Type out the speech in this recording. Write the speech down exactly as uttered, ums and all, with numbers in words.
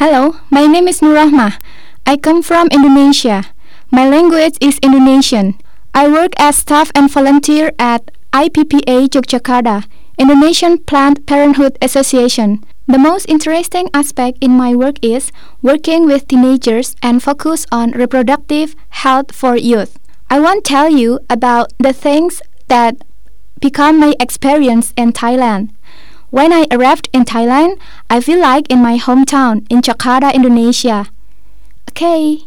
Hello, my name is Nurrahmah. I come from Indonesia. My language is Indonesian. I work as staff and volunteer at I P P A Yogyakarta, Indonesian Planned Parenthood Association. The most interesting aspect in my work is working with teenagers and focus on reproductive health for youth. I want to tell you about the things that become my experience in Thailand. When I arrived in Thailand, I feel like in my hometown in Jakarta, Indonesia. Okay.